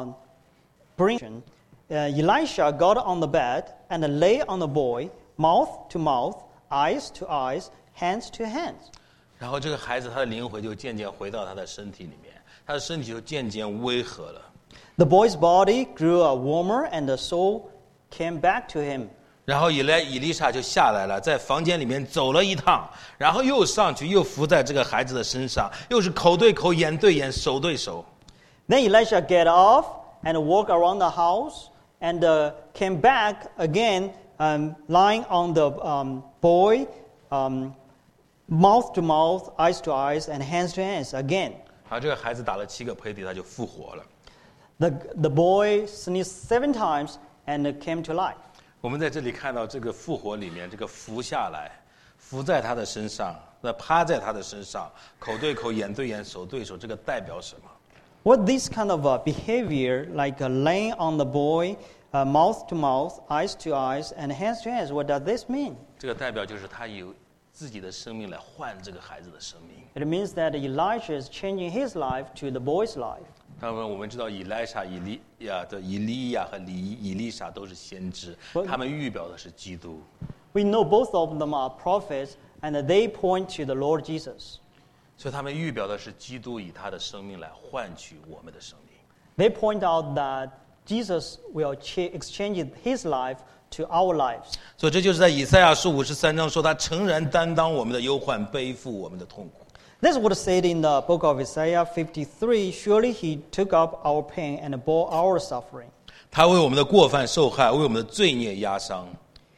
Elisha got on the bed and lay on the boy, mouth to mouth, eyes to eyes, hands to hands. 然后这个孩子他的灵魂就渐渐回到他的身体里面，他的身体就渐渐温和了。 The boy's body grew warmer and the soul came back to him. 然后以利沙就下来了，在房间里面走了一趟，然后又上去，又伏在这个孩子的身上，又是口对口，眼对眼，手对手。 Then Elisha get off and walked around the house and came back again, lying on the boy, mouth to mouth, eyes to eyes, and hands to hands again. 好，这个孩子打了7个喷嚏，他就复活了。 The boy sneezed 7 times and came to life. 我们在这里看到这个复活里面，这个伏下来，伏在他的身上，那趴在他的身上，口对口，眼对眼，手对手，这个代表什么？ What this kind of behavior, like laying on the boy, mouth to mouth, eyes to eyes, and hands to hands, what does this mean? 这个代表就是他有自己的生命来换这个孩子的生命。 It means that Elisha is changing his life to the boy's life. 当然，我们知道以利亚和以利沙都是先知，他们预表的是基督。 We know both of them are prophets, and they point to the Lord Jesus. 所以他们预表的是基督以他的生命来换取我们的生命。 They point out that Jesus will exchange his life to our lives. 所以这就是在以赛亚书53章说，他诚然担当我们的忧患，背负我们的痛苦。 That's what is said in the book of Isaiah 53. Surely he took up our pain and bore our suffering. 他为我们的过犯受害，为我们的罪孽压伤。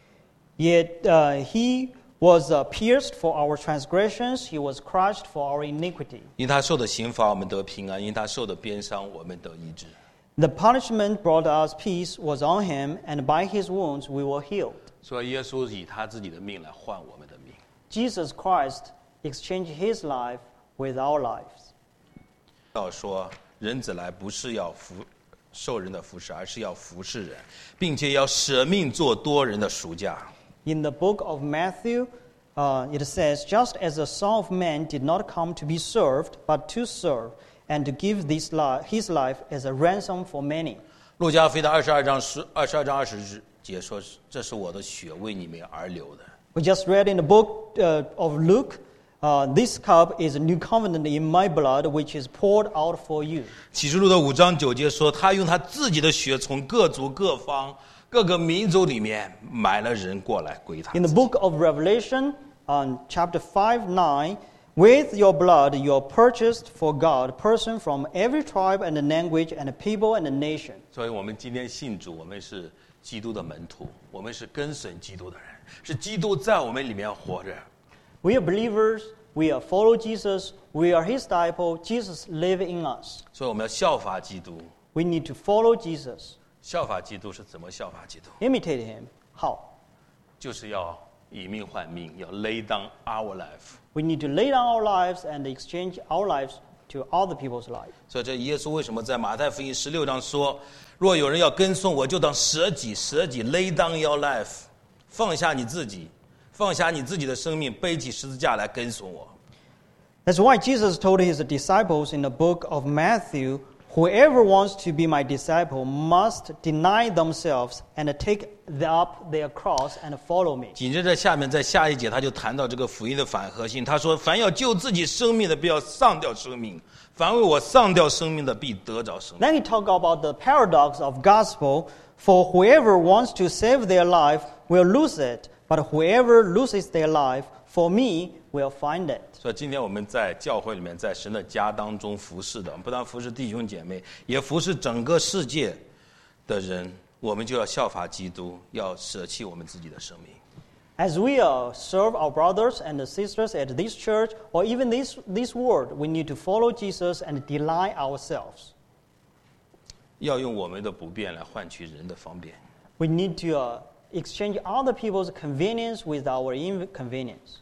Yet he was pierced for our transgressions, he was crushed for our iniquity. 因他受的刑罚，我们得平安；因他受的鞭伤，我们得医治。 The punishment brought us peace was on him, and by his wounds we were healed. 所以耶稣以他自己的命来换我们的命。 Jesus Christ exchanged his life with our lives. 要说人子来不是要受人的服侍，而是要服侍人，并且要舍命做多人的赎价。 In the book of Matthew, it says, just as the Son of Man did not come to be served, but to serve, and to give his life as a ransom for many. 路加福音的22章20节说：“这是我的血，为你们而流的。” We just read in the book of Luke, this cup is a new covenant in my blood, which is poured out for you. 启示录的5章9节说：“他用他自己的血，从各族各方各个民族里面买了人过来归他。” In the book of Revelation, chapter 5:9, With your blood, you are purchased for God, person from every tribe and language and people and nation. 所以我们今天信主，我们是基督的门徒，我们是跟随基督的人，是基督在我们里面活着。 We are believers. We are follow Jesus. We are His disciple. Jesus live in us. 所以我们要效法基督。 We need to follow Jesus. 效法基督是怎么效法基督？ Imitate Him. How? 就是要以命换命，要 lay down our life。 We need to lay down our lives and exchange our lives to other people's lives. 所以这耶稣为什么在马太福音16章说，若有人要跟从我，就当舍己，lay down your life， 放下你自己，放下你自己的生命，背起十字架来跟从我。 That's why Jesus told His disciples in the book of Matthew, whoever wants to be my disciple must deny themselves and take up their cross and follow me. 紧接着下面在下一节他就谈到这个福音的反核心，他说：凡要救自己生命的，必要丧掉生命；凡为我丧掉生命的，必得着生命。 Then he talked about the paradox of gospel. For whoever wants to save their life will lose it, but whoever loses their life for me will find it. 所以今天我们在教会里面，在神的家当中服侍的，不但服侍弟兄姐妹，也服侍整个世界的人，我们就要效法基督，要舍弃我们自己的生命。 As we serve our brothers and sisters at this church or even this world, we need to follow Jesus and deny ourselves. 要用我们的不便来换取人的方便。 We need to exchange other people's convenience with our inconvenience.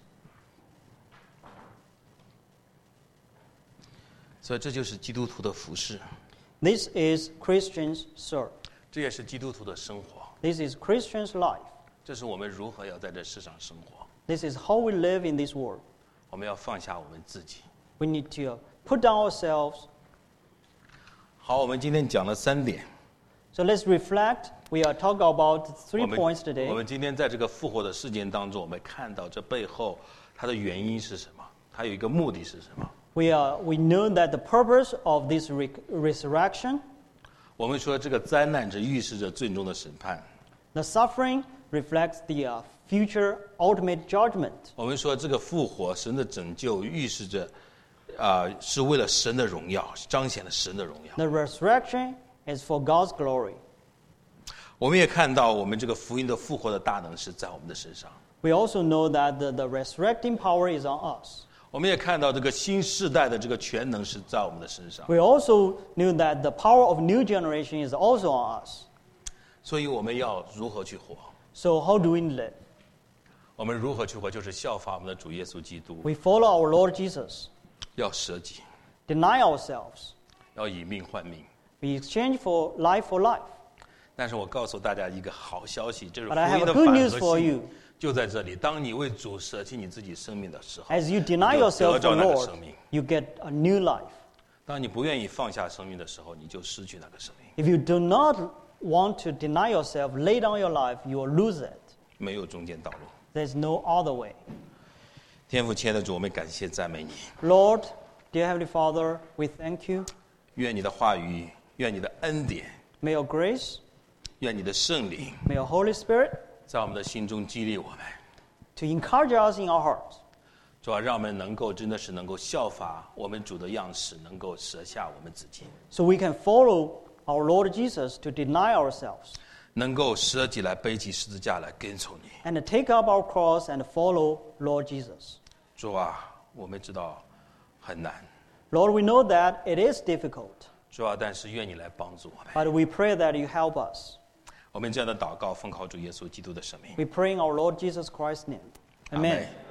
所以这就是基督徒的服侍， This is Christians' serve. 这也是基督徒的生活， This is Christians' life. 这是我们如何要在这世上生活。 This is how we live in this world. 我们要放下我们自己。 We need to put down ourselves. 好，我们今天讲了3点。 So let's reflect. We are talking about 3 我们 points today. 我们今天在这个复活的事件当中，我们看到这背后它的原因是什么？它有一个目的是什么？ We know that the purpose of this resurrection, 我们说这个灾难是预示着最终的审判。 the suffering reflects the future ultimate judgment. 我们说这个复活，神的拯救预示着，是为了神的荣耀，彰显了神的荣耀。 The resurrection is for God's glory. 我们也看到，我们这个福音的复活的大能是在我们的身上。 We also know that the resurrecting power is on us. 我们也看到这个新世代的这个全能是在我们的身上。 We also knew that the power of new generation is also on us. 所以我们要如何去活？ So how do we live? 我们如何去活？就是效法我们的主耶稣基督， We follow our Lord Jesus, 要舍己， deny ourselves. 要以命换命。 We exchange for life. 但是我告诉大家一个好消息，就是福 But I have 音 a 的 good 反 news 核 for 心 you. 就在这里。当你为主舍弃你自己生命的时候， As you deny 你就 yourself 得着 for 那个 Lord, 生命。 you get a new life. 当你不愿意放下生命的时候，你就失去那个生命， If you do not want to deny yourself, lay down your life, you will lose it. 没有中间道路。 There's no other way. 天父亲爱的主，我们感谢赞美你， Lord, dear Heavenly Father, we thank you. 愿你的话语，愿你的恩典， May your grace, 愿你的圣灵， may your Holy Spirit 在我们的心中激励我们。 to encourage us in our hearts. 主要让我们能够真的是能够效法我们主的样式，能够舍下我们自己， So we can follow our Lord Jesus to deny ourselves 能够舍己来背起十字架来跟从你。 and take up our cross and follow Lord Jesus. 主啊，我们知道很难， Lord, we know that it is difficult, 主啊，但是愿你来帮助我们。 but we pray that you help us. 我们这样的祷告，奉靠主耶稣基督的生命。 We pray in our Lord Jesus Christ's name. Amen. Amen.